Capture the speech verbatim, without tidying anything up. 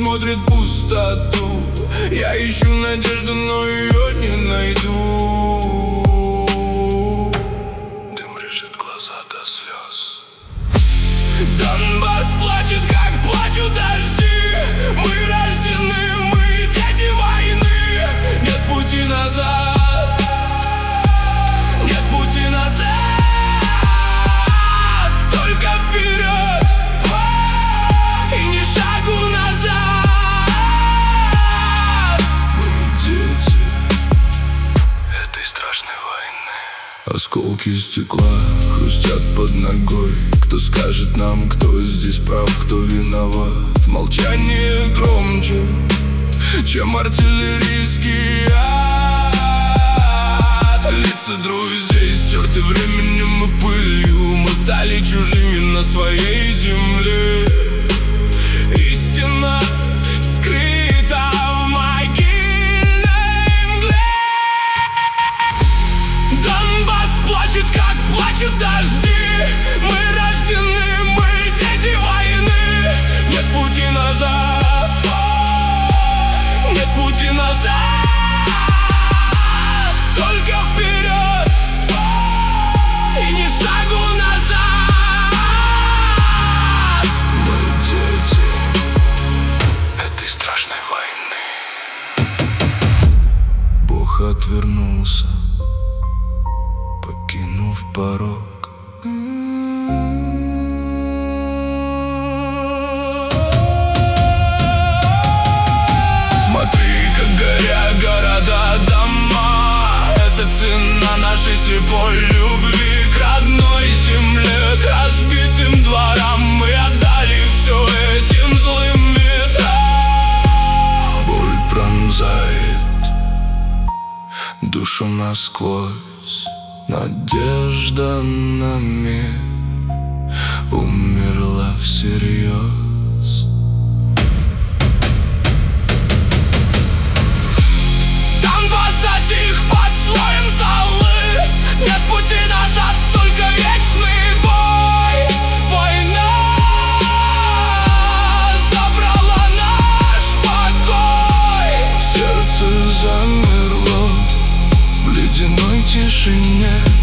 смотрит в пустоту. Я ищу надежду, но ее не найду. Дым режет глаза до слез. Донбасс плачет, как плачут дожди. Мы рождены, мы дети войны. Нет пути назад, нет пути назад, только вперед и ни шагу назад. Мы дети этой страшной войны. Осколки стекла хрустят под ногой. Кто скажет нам, кто здесь прав, кто виноват? Молчание громче, чем артиллерийский яд. Лица друзей стерты временем и пылью. Мы стали чужими на своей земле. Истина скрыта в могильной мгле. Донбасс плачет, как плачут дожди. Мы рождены, мы дети войны. Нет пути назад, нет пути назад, только вперед и ни шагу назад. Мы дети этой страшной войны. Бог отвернулся, покинув порог. Смотри, как горят города, дома. Это цена нашей слепой любви к родной земле, к разбитым дворам. Мы отдали все этим злым ветрам. Боль пронзает душу насквозь. Надежда на мир умерла всерьез. Донбасс затих под слоем золы. Нет пути назад, только вечный бой. Война забрала наш покой. Сердце замерло в ледяной тишине.